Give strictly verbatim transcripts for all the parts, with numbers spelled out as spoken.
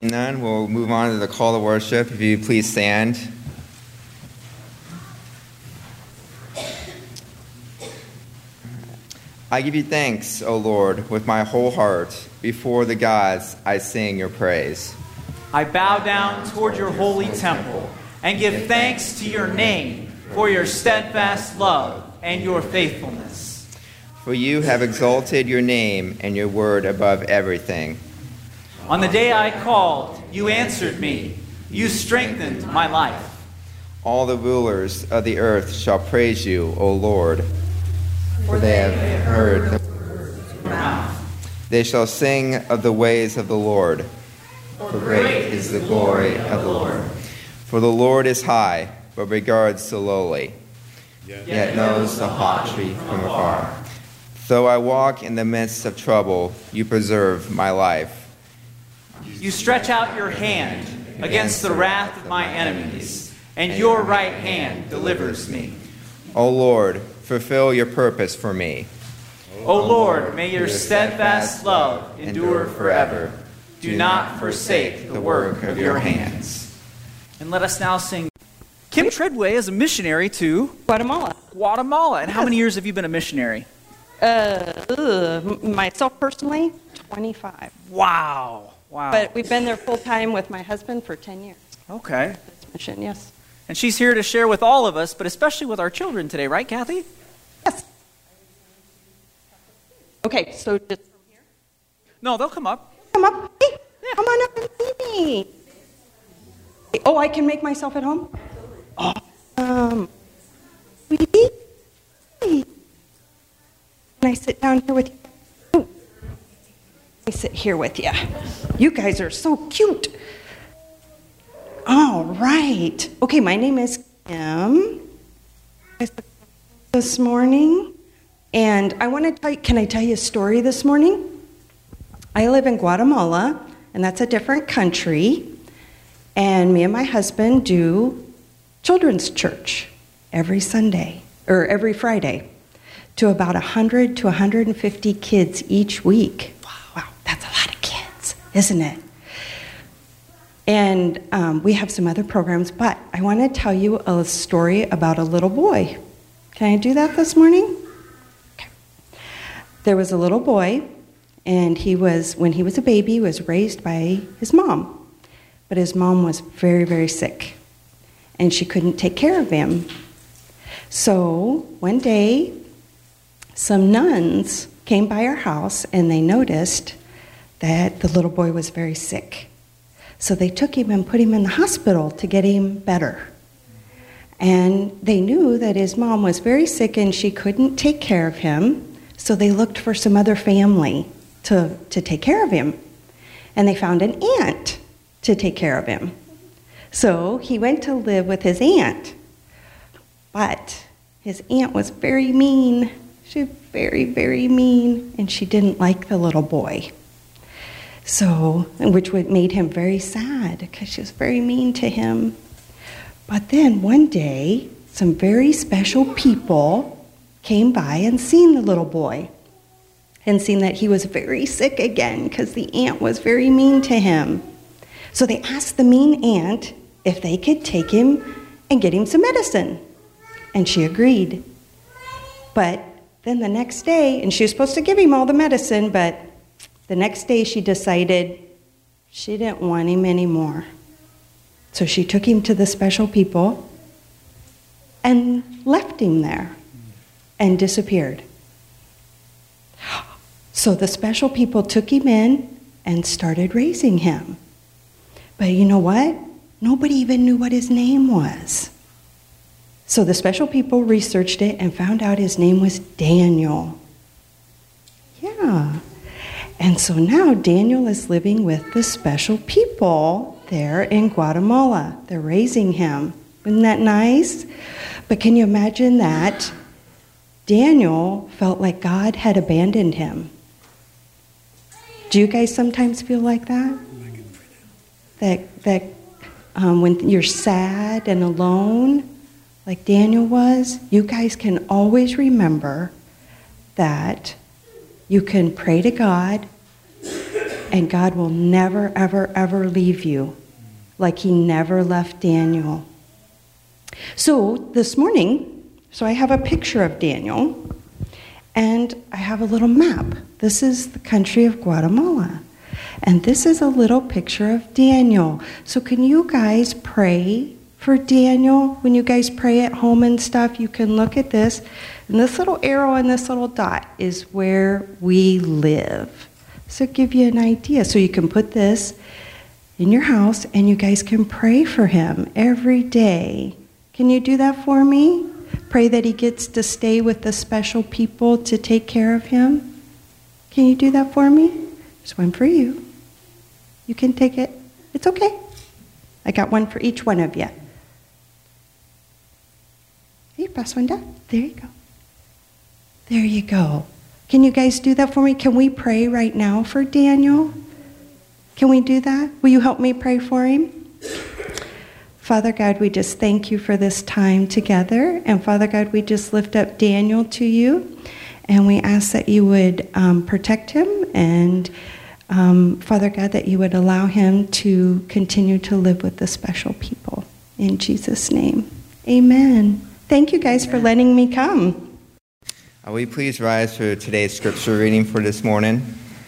None, we'll move on to the call to worship. If you please stand. I give you thanks, O Lord, with my whole heart. Before the gods, I sing your praise. I bow down toward your holy temple and give thanks to your name for your steadfast love and your faithfulness. For you have exalted your name and your word above everything. On the day I called, you answered me. You strengthened my life. All the rulers of the earth shall praise you, O Lord. For they have heard the mouth. They shall sing of the ways of the Lord. For great is the glory of the Lord. For the Lord is high, but regards the lowly, yet knows the haughty from afar. Though I walk in the midst of trouble, you preserve my life. You stretch out your hand against the wrath of my enemies, and your right hand delivers me. O Lord, fulfill your purpose for me. O Lord, may your steadfast love endure forever. Do not forsake the work of your hands. And let us now sing. Kim Treadway is a missionary to Guatemala. Guatemala. And Yes. how many years have you been a missionary? Uh, ugh, myself personally, twenty-five. Wow. Wow. But we've been there full time with my husband for ten years. Okay. This mission, yes. And she's here to share with all of us, but especially with our children today, right, Kathy? Yes. Okay, so just from here. No, they'll come up. Come up. Hey, come on up and see me. Oh, I can make myself at home? Um, sweetie? Hey. Can I sit down here with you? Oh. I sit here with you. You guys are so cute. All right. Okay, my name is Kim. This morning, and I want to tell you, can I tell you a story this morning? I live in Guatemala, and that's a different country, and me and my husband do children's church every Sunday, or every Friday, to about one hundred to one hundred fifty kids each week. Wow, wow, that's a lot of kids, isn't it? And um, we have some other programs, but I want to tell you a story about a little boy. Can I do that this morning? Okay. There was a little boy, and he was, when he was a baby, he was raised by his mom. But his mom was very, very sick, and she couldn't take care of him. So one day, some nuns came by our house, and they noticed that the little boy was very sick. So they took him and put him in the hospital to get him better. And they knew that his mom was very sick and she couldn't take care of him, so they looked for some other family to, to take care of him. And they found an aunt to take care of him. So he went to live with his aunt. But his aunt was very mean. She was very, very mean, and she didn't like the little boy. So, which made him very sad because she was very mean to him. But then one day, some very special people came by and seen the little boy and seen that he was very sick again because the aunt was very mean to him. So they asked the mean aunt if they could take him and get him some medicine. And she agreed. But then the next day, and she was supposed to give him all the medicine, but the next day she decided she didn't want him anymore. So she took him to the special people and left him there and disappeared. So the special people took him in and started raising him. But you know what? Nobody even knew what his name was. So the special people researched it and found out his name was Daniel. Yeah. And so now Daniel is living with the special people there in Guatemala. They're raising him. Isn't that nice? But can you imagine that? Daniel felt like God had abandoned him. Do you guys sometimes feel like that? That, that um, when you're sad and alone, like Daniel was, you guys can always remember that you can pray to God, And God will never, ever, ever leave you like he never left Daniel. So this morning, so I have a picture of Daniel, and I have a little map. This is the country of Guatemala. And this is a little picture of Daniel. So can you guys pray for Daniel? When you guys pray at home and stuff, you can look at this. And this little arrow and this little dot is where we live. So give you an idea. So you can put this in your house and you guys can pray for him every day. Can you do that for me? Pray that he gets to stay with the special people to take care of him. Can you do that for me? There's one for you. You can take it. It's okay. I got one for each one of you. Hey, pass one down. There you go. There you go. Can you guys do that for me? Can we pray right now for Daniel? Can we do that? Will you help me pray for him? Father God, we just thank you for this time together. And Father God, we just lift up Daniel to you. And we ask that you would um, protect him. And um, Father God, that you would allow him to continue to live with the special people. In Jesus' name, amen. Thank you guys for letting me come. Uh, will you please rise for today's scripture reading for this morning?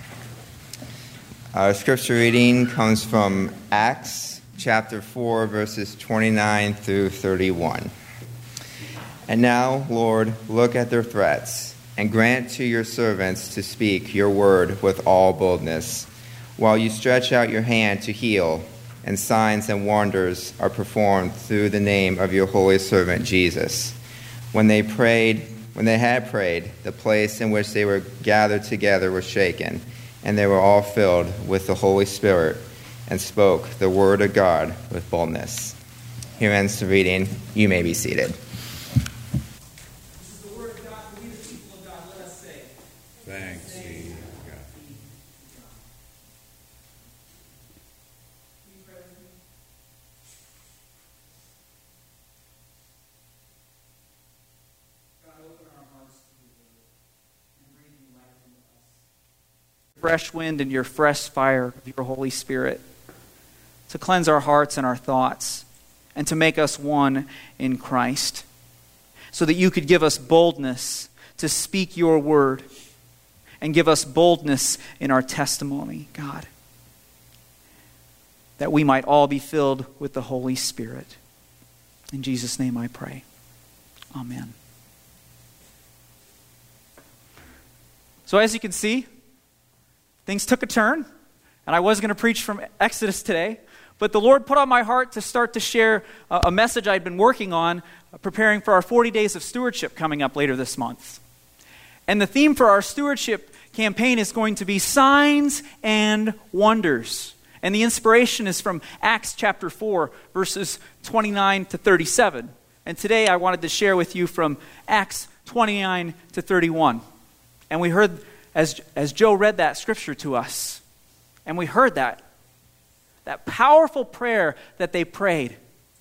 Our scripture reading comes from Acts chapter four, verses twenty-nine through thirty-one. And now, Lord, look at their threats, and grant to your servants to speak your word with all boldness, while you stretch out your hand to heal, and signs and wonders are performed through the name of your holy servant Jesus. When they prayed, when they had prayed, the place in which they were gathered together was shaken, and they were all filled with the Holy Spirit, and spoke the word of God with boldness. Here ends the reading. You may be seated. This is the word of God. We, the people of God, let us say, thanks be to God. God, open our hearts to your word and bring new life into us. Fresh wind and your fresh fire of your Holy Spirit to cleanse our hearts and our thoughts and to make us one in Christ, so that you could give us boldness to speak your word and give us boldness in our testimony, God, that we might all be filled with the Holy Spirit. In Jesus' name I pray. Amen. So as you can see, things took a turn, and I was going to preach from Exodus today, but the Lord put on my heart to start to share a message I'd been working on, preparing for our forty days of stewardship coming up later this month. And the theme for our stewardship campaign is going to be signs and wonders. And the inspiration is from Acts chapter four, verses twenty-nine to thirty-seven. And today I wanted to share with you from Acts twenty-nine to thirty-one. And we heard, as, as Joe read that scripture to us, and we heard that, that powerful prayer that they prayed.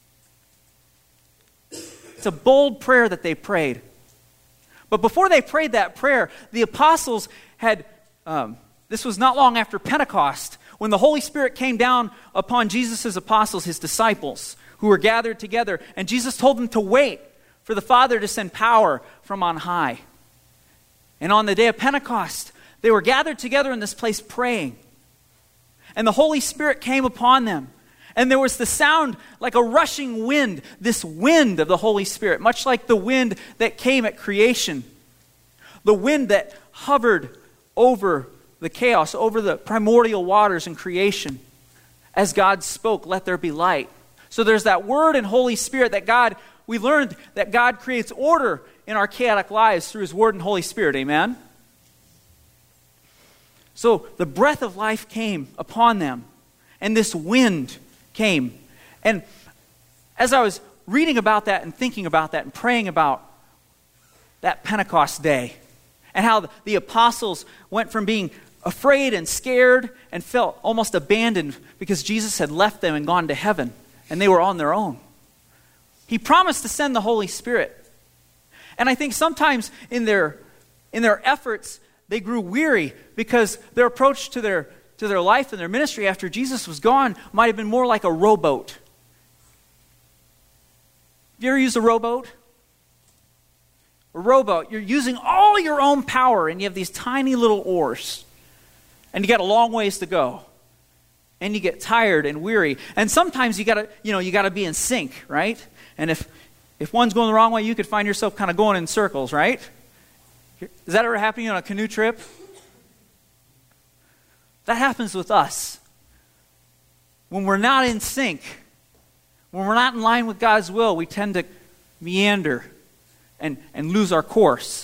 It's a bold prayer that they prayed. But before they prayed that prayer, the apostles had, um, this was not long after Pentecost, when the Holy Spirit came down upon Jesus' apostles, his disciples, who were gathered together, and Jesus told them to wait for the Father to send power from on high. And on the day of Pentecost, they were gathered together in this place praying. And the Holy Spirit came upon them. And there was the sound like a rushing wind, this wind of the Holy Spirit, much like the wind that came at creation. The wind that hovered over the chaos, over the primordial waters in creation. As God spoke, let there be light. So there's that word and Holy Spirit that God, we learned that God creates order in our chaotic lives through his word and Holy Spirit. Amen? So the breath of life came upon them, and this wind came. And as I was reading about that and thinking about that and praying about that Pentecost day, and how the apostles went from being afraid and scared and felt almost abandoned because Jesus had left them and gone to heaven, and they were on their own. He promised to send the Holy Spirit. And I think sometimes in their in their efforts, they grew weary because their approach to their to their life and their ministry after Jesus was gone might have been more like a rowboat. Have you ever used a rowboat? A rowboat, you're using all your own power and you have these tiny little oars. And you got a long ways to go. And you get tired and weary. And sometimes you gotta, you know, you gotta be in sync, right? And if if one's going the wrong way, you could find yourself kind of going in circles, right? Does that ever happen on a canoe trip? That happens with us. When we're not in sync, when we're not in line with God's will, we tend to meander and, and lose our course.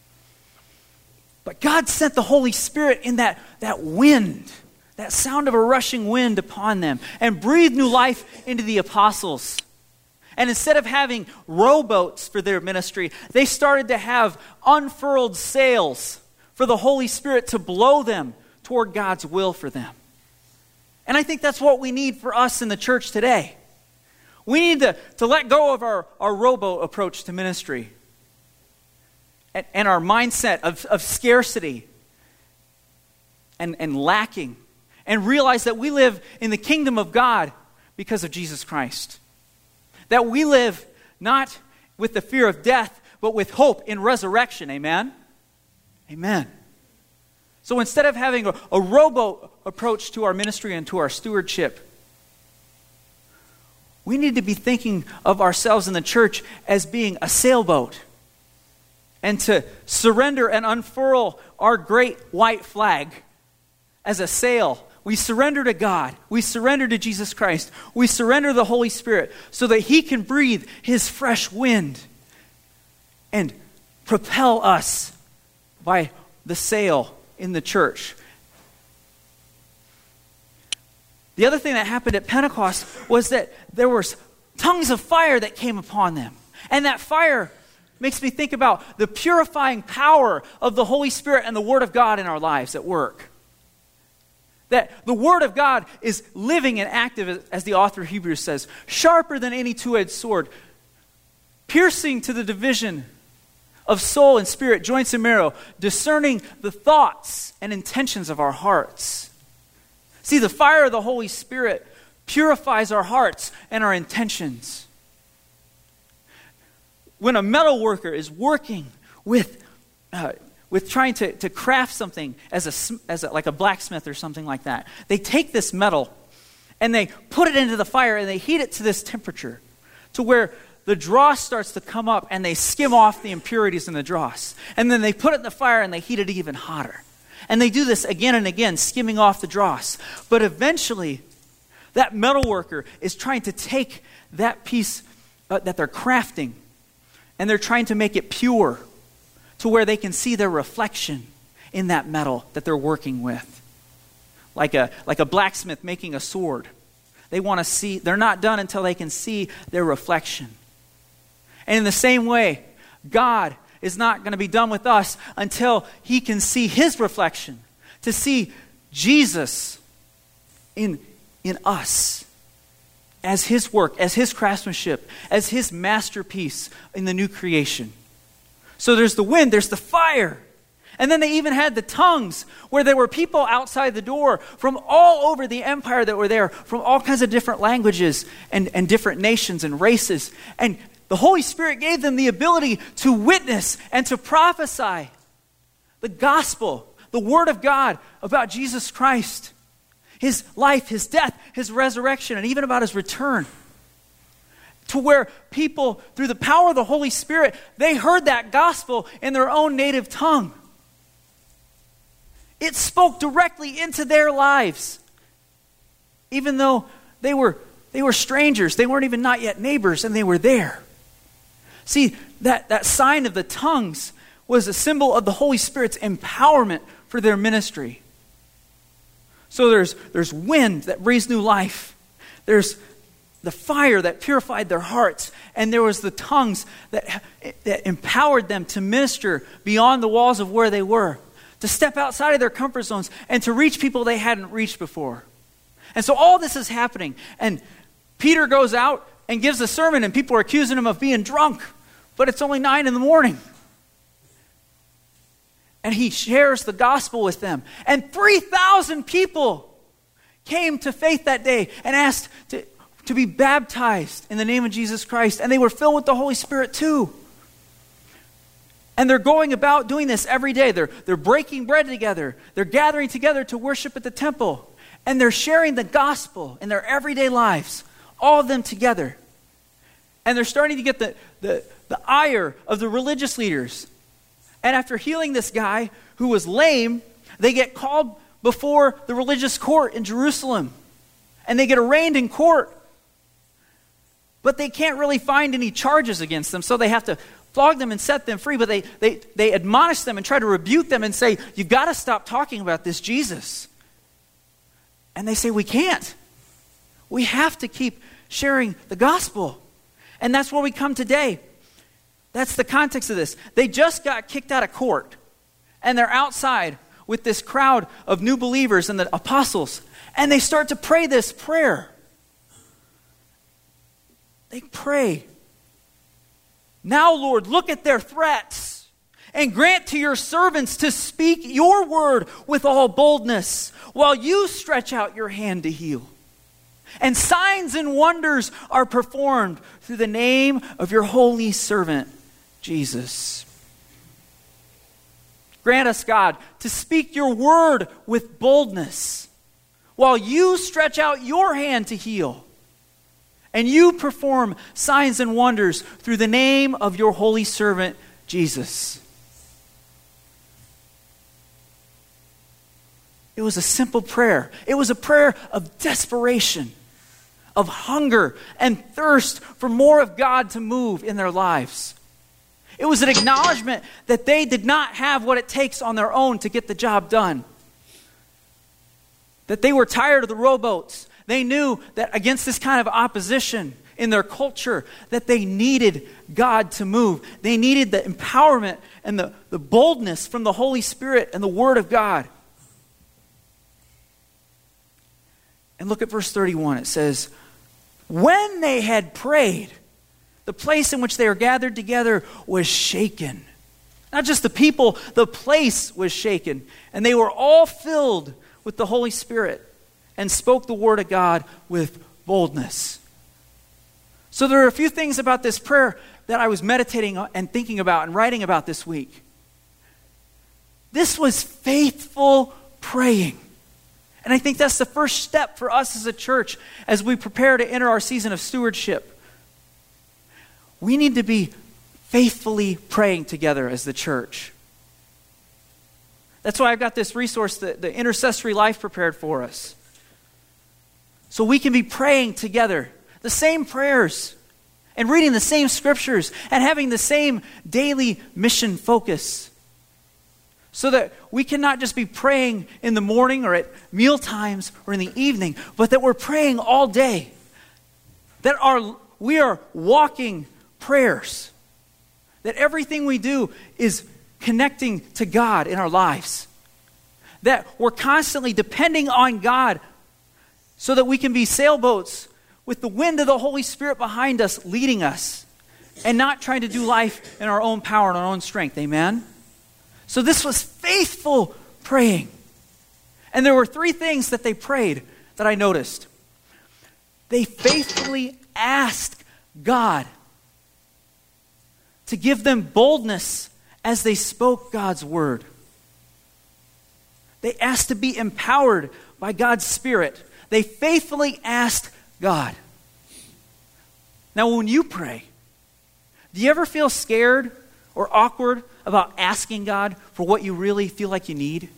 But God sent the Holy Spirit in that, that wind, that sound of a rushing wind upon them, and breathed new life into the apostles. And instead of having rowboats for their ministry, they started to have unfurled sails for the Holy Spirit to blow them toward God's will for them. And I think that's what we need for us in the church today. We need to, to let go of our, our rowboat approach to ministry and, and our mindset of, of scarcity and, and lacking, and realize that we live in the kingdom of God because of Jesus Christ. That we live not with the fear of death, but with hope in resurrection. Amen? Amen. So instead of having a, a rowboat approach to our ministry and to our stewardship, we need to be thinking of ourselves in the church as being a sailboat, and to surrender and unfurl our great white flag as a sail. We surrender to God. We surrender to Jesus Christ. We surrender to the Holy Spirit so that He can breathe His fresh wind and propel us by the sail in the church. The other thing that happened at Pentecost was that there were tongues of fire that came upon them. And that fire makes me think about the purifying power of the Holy Spirit and the Word of God in our lives at work. That the Word of God is living and active, as the author of Hebrews says, sharper than any two-edged sword, piercing to the division of soul and spirit, joints and marrow, discerning the thoughts and intentions of our hearts. See, the fire of the Holy Spirit purifies our hearts and our intentions. When a metal worker is working with uh, with trying to, to craft something as a, as a like a blacksmith or something like that, they take this metal and they put it into the fire and they heat it to this temperature to where the dross starts to come up and they skim off the impurities in the dross. And then they put it in the fire and they heat it even hotter. And they do this again and again, skimming off the dross. But eventually, that metal worker is trying to take that piece uh, that they're crafting and they're trying to make it pure to where they can see their reflection in that metal that they're working with. Like a, like a blacksmith making a sword. They want to see, they're not done until they can see their reflection. And in the same way, God is not going to be done with us until He can see His reflection. To see Jesus in, in us as His work, as His craftsmanship, as His masterpiece in the new creation. So there's the wind, there's the fire. And then they even had the tongues, where there were people outside the door from all over the empire that were there, from all kinds of different languages and, and different nations and races. And the Holy Spirit gave them the ability to witness and to prophesy the gospel, the Word of God about Jesus Christ, His life, His death, His resurrection, and even about His return. To where people, through the power of the Holy Spirit, they heard that gospel in their own native tongue. It spoke directly into their lives. Even though they were, they were strangers, they weren't even not yet neighbors, and they were there. See, that, that sign of the tongues was a symbol of the Holy Spirit's empowerment for their ministry. So there's, there's wind that breathes new life. There's the fire that purified their hearts. And there was the tongues that, that empowered them to minister beyond the walls of where they were. To step outside of their comfort zones and to reach people they hadn't reached before. And so all this is happening. And Peter goes out and gives a sermon and people are accusing him of being drunk. But it's only nine in the morning. And he shares the gospel with them. And three thousand people came to faith that day and asked to, to be baptized in the name of Jesus Christ. And they were filled with the Holy Spirit too. And they're going about doing this every day. They're, they're breaking bread together. They're gathering together to worship at the temple. And they're sharing the gospel in their everyday lives. All of them together. And they're starting to get the, the, the ire of the religious leaders. And after healing this guy who was lame, they get called before the religious court in Jerusalem. And they get arraigned in court. But they can't really find any charges against them, so they have to flog them and set them free. But they, they, they admonish them and try to rebuke them and say, you've got to stop talking about this Jesus. And they say, we can't. We have to keep sharing the gospel. And that's where we come today. That's the context of this. They just got kicked out of court. And they're outside with this crowd of new believers and the apostles. And they start to pray this prayer. They pray. Now, Lord, look at their threats and grant to your servants to speak your word with all boldness while you stretch out your hand to heal. And signs and wonders are performed through the name of your holy servant, Jesus. Grant us, God, to speak your word with boldness while you stretch out your hand to heal. And you perform signs and wonders through the name of your holy servant, Jesus. It was a simple prayer. It was a prayer of desperation, of hunger and thirst for more of God to move in their lives. It was an acknowledgement that they did not have what it takes on their own to get the job done. That they were tired of the rowboats. They knew that against this kind of opposition in their culture, that they needed God to move. They needed the empowerment and the, the boldness from the Holy Spirit and the Word of God. And look at verse thirty-one. It says, when they had prayed, the place in which they were gathered together was shaken. Not just the people, the place was shaken. And they were all filled with the Holy Spirit and spoke the word of God with boldness. So there are a few things about this prayer that I was meditating and thinking about and writing about this week. This was faithful praying. And I think that's the first step for us as a church as we prepare to enter our season of stewardship. We need to be faithfully praying together as the church. That's why I've got this resource, the, the Intercessory Life, prepared for us. So we can be praying together, the same prayers, and reading the same scriptures, and having the same daily mission focus. So that we can not just be praying in the morning or at meal times or in the evening, but that we're praying all day. That our, we are walking prayers. That everything we do is connecting to God in our lives. That we're constantly depending on God so that we can be sailboats with the wind of the Holy Spirit behind us, leading us, and not trying to do life in our own power and our own strength. Amen? So this was faithful praying. And there were three things that they prayed that I noticed. They faithfully asked God to give them boldness as they spoke God's word. They asked to be empowered by God's Spirit. They faithfully asked God. Now, when you pray, do you ever feel scared or awkward about asking God for what you really feel like you need?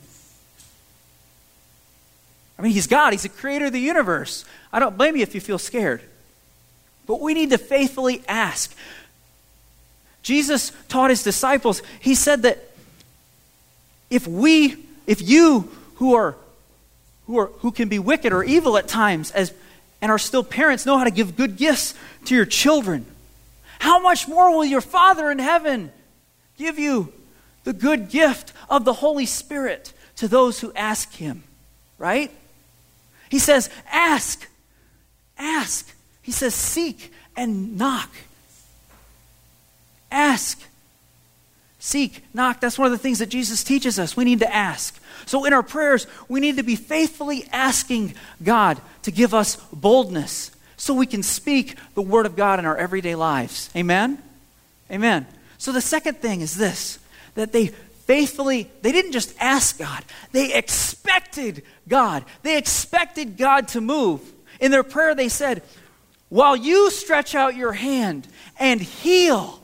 I mean, He's God. He's the creator of the universe. I don't blame you if you feel scared. But we need to faithfully ask. Jesus taught His disciples, He said that if we, if you who are who are who can be wicked or evil at times as and are still parents know how to give good gifts to your children, how much more will your Father in heaven give you the good gift of the Holy Spirit to those who ask Him? Right? He says, ask, ask. He says, seek and knock. Ask. Seek, knock. That's one of the things that Jesus teaches us. We need to ask. So in our prayers, we need to be faithfully asking God to give us boldness so we can speak the word of God in our everyday lives. Amen? Amen. So the second thing is this, that they faithfully, they didn't just ask God, they expected God. They expected God to move. In their prayer, they said, while you stretch out your hand and heal,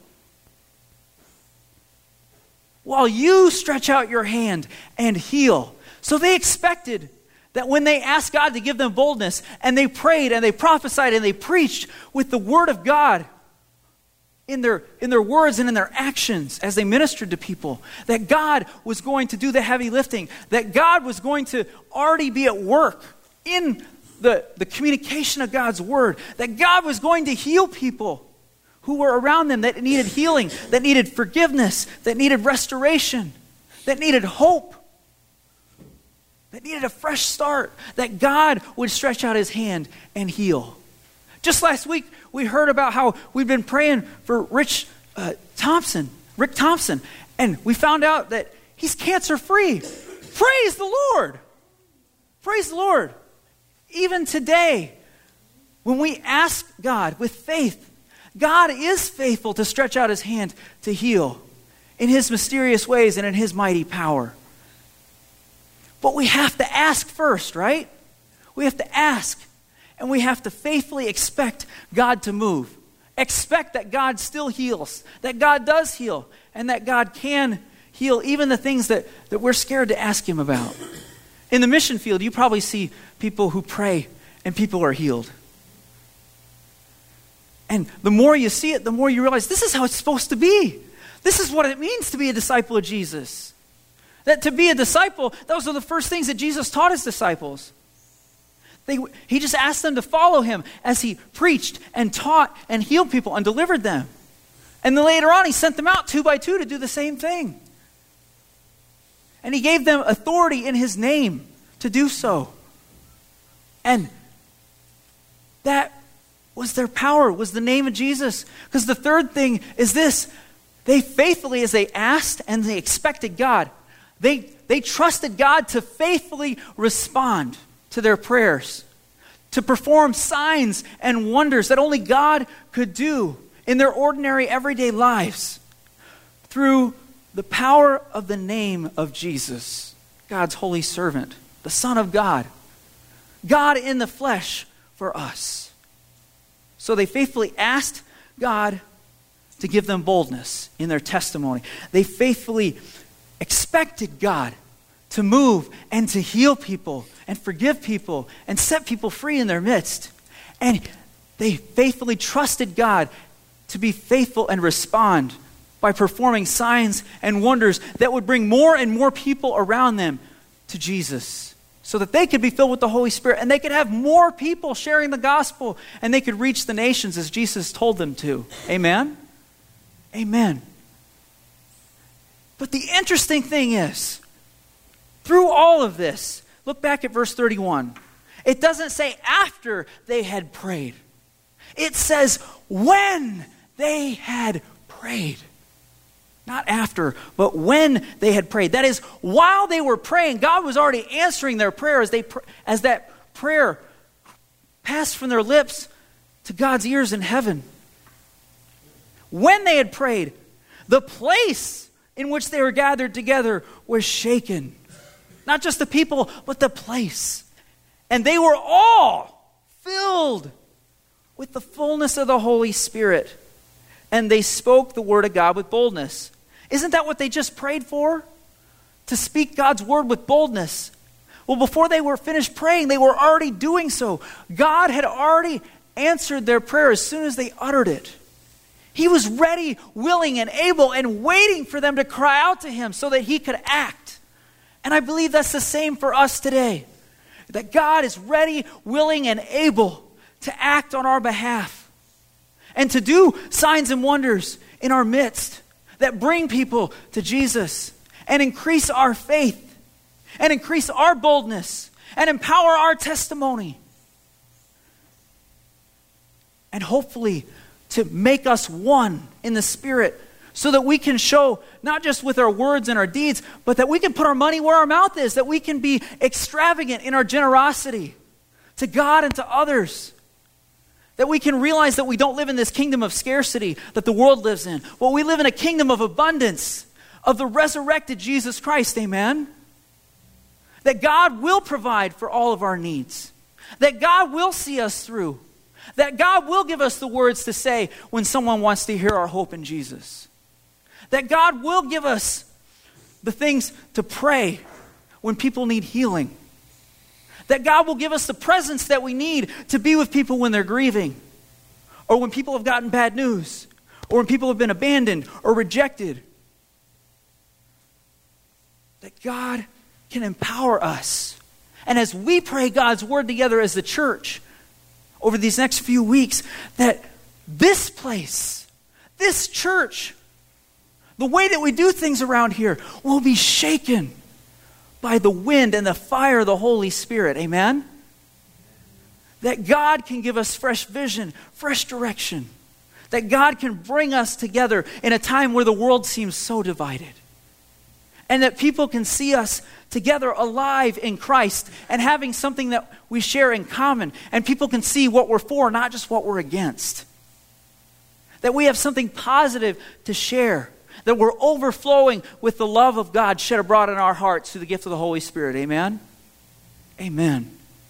while you stretch out your hand and heal. So they expected that when they asked God to give them boldness, and they prayed and they prophesied and they preached with the word of God in their, in their words and in their actions as they ministered to people, that God was going to do the heavy lifting, that God was going to already be at work in the, the communication of God's word, that God was going to heal people who were around them that needed healing, that needed forgiveness, that needed restoration, that needed hope, that needed a fresh start, that God would stretch out his hand and heal. Just last week, we heard about how we've been praying for Rich uh, Thompson, Rick Thompson, and we found out that he's cancer-free. Praise the Lord! Praise the Lord! Even today, when we ask God with faith, God is faithful to stretch out his hand to heal in his mysterious ways and in his mighty power. But we have to ask first, right? We have to ask, and we have to faithfully expect God to move. Expect that God still heals, that God does heal, and that God can heal even the things that, that we're scared to ask him about. In the mission field, you probably see people who pray and people are healed. And the more you see it, the more you realize this is how it's supposed to be. This is what it means to be a disciple of Jesus. That to be a disciple, those are the first things that Jesus taught his disciples. They, he just asked them to follow him as he preached and taught and healed people and delivered them. And then later on, he sent them out two by two to do the same thing. And he gave them authority in his name to do so. And that was their power, was the name of Jesus. Because the third thing is this. They faithfully, as they asked and they expected God, they, they trusted God to faithfully respond to their prayers, to perform signs and wonders that only God could do in their ordinary everyday lives through the power of the name of Jesus, God's holy servant, the Son of God, God in the flesh for us. So they faithfully asked God to give them boldness in their testimony. They faithfully expected God to move and to heal people and forgive people and set people free in their midst. And they faithfully trusted God to be faithful and respond by performing signs and wonders that would bring more and more people around them to Jesus, so that they could be filled with the Holy Spirit and they could have more people sharing the gospel and they could reach the nations as Jesus told them to. Amen? Amen. But the interesting thing is, through all of this, look back at verse thirty-one. It doesn't say after they had prayed. It says when they had prayed. Not after, but when they had prayed. That is, while they were praying, God was already answering their prayer as, they, as that prayer passed from their lips to God's ears in heaven. When they had prayed, the place in which they were gathered together was shaken. Not just the people, but the place. And they were all filled with the fullness of the Holy Spirit. And they spoke the word of God with boldness. Isn't that what they just prayed for? To speak God's word with boldness. Well, before they were finished praying, they were already doing so. God had already answered their prayer as soon as they uttered it. He was ready, willing, and able, and waiting for them to cry out to him so that he could act. And I believe that's the same for us today. That God is ready, willing, and able to act on our behalf. And to do signs and wonders in our midst that bring people to Jesus and increase our faith and increase our boldness and empower our testimony. And hopefully to make us one in the Spirit so that we can show, not just with our words and our deeds, but that we can put our money where our mouth is, that we can be extravagant in our generosity to God and to others. That we can realize that we don't live in this kingdom of scarcity that the world lives in. Well, we live in a kingdom of abundance, of the resurrected Jesus Christ, amen? That God will provide for all of our needs. That God will see us through. That God will give us the words to say when someone wants to hear our hope in Jesus. That God will give us the things to pray when people need healing. That God will give us the presence that we need to be with people when they're grieving, or when people have gotten bad news, or when people have been abandoned or rejected. That God can empower us. And as we pray God's word together as the church over these next few weeks, that this place, this church, the way that we do things around here will be shaken by the wind and the fire of the Holy Spirit. Amen? That God can give us fresh vision, fresh direction. That God can bring us together in a time where the world seems so divided. And that people can see us together alive in Christ and having something that we share in common. And people can see what we're for, not just what we're against. That we have something positive to share. That we're overflowing with the love of God shed abroad in our hearts through the gift of the Holy Spirit. Amen? Amen.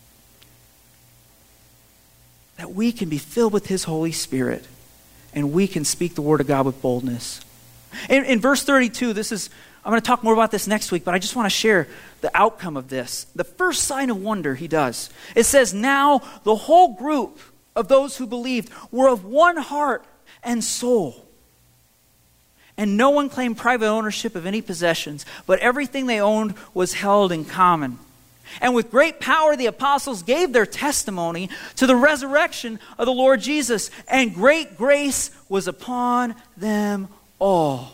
That we can be filled with His Holy Spirit and we can speak the Word of God with boldness. In, in verse thirty-two, this is, I'm going to talk more about this next week, but I just want to share the outcome of this. The first sign of wonder He does. It says, now the whole group of those who believed were of one heart and soul. And no one claimed private ownership of any possessions, but everything they owned was held in common. And with great power the apostles gave their testimony to the resurrection of the Lord Jesus, and great grace was upon them all.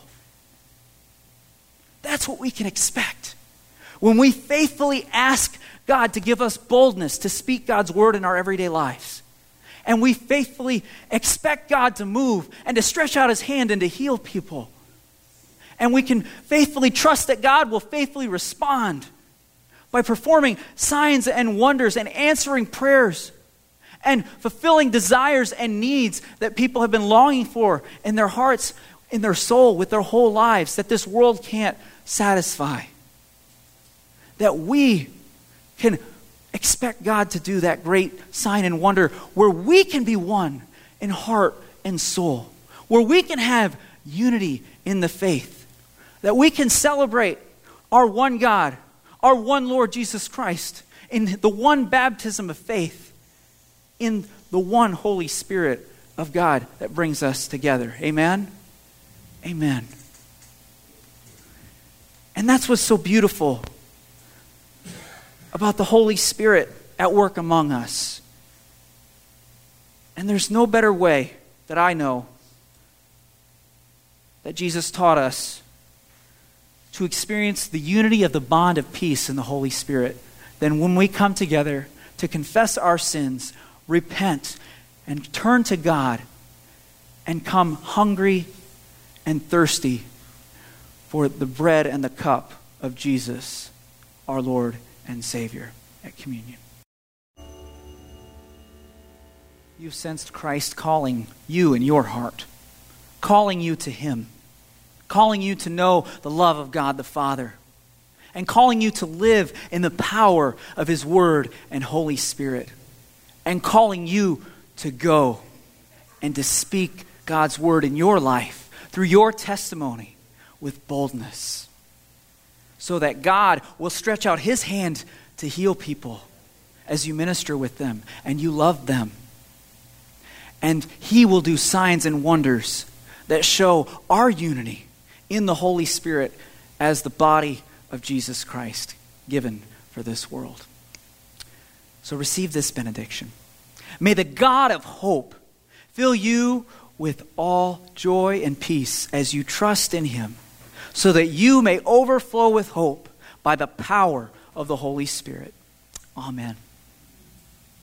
That's what we can expect when we faithfully ask God to give us boldness to speak God's word in our everyday lives. And we faithfully expect God to move and to stretch out His hand and to heal people. And we can faithfully trust that God will faithfully respond by performing signs and wonders and answering prayers and fulfilling desires and needs that people have been longing for in their hearts, in their soul, with their whole lives, that this world can't satisfy. That we can expect God to do that great sign and wonder where we can be one in heart and soul, where we can have unity in the faith, that we can celebrate our one God, our one Lord Jesus Christ, in the one baptism of faith, in the one Holy Spirit of God that brings us together. Amen? Amen. And that's what's so beautiful about the Holy Spirit at work among us. And there's no better way that I know that Jesus taught us to experience the unity of the bond of peace in the Holy Spirit than when we come together to confess our sins, repent, and turn to God and come hungry and thirsty for the bread and the cup of Jesus, our Lord and Savior, at communion. You've sensed Christ calling you in your heart, calling you to Him, calling you to know the love of God the Father, and calling you to live in the power of His Word and Holy Spirit, and calling you to go and to speak God's Word in your life through your testimony with boldness, so that God will stretch out His hand to heal people as you minister with them and you love them. And He will do signs and wonders that show our unity in the Holy Spirit as the body of Jesus Christ given for this world. So receive this benediction. May the God of hope fill you with all joy and peace as you trust in Him, so that you may overflow with hope by the power of the Holy Spirit. Amen.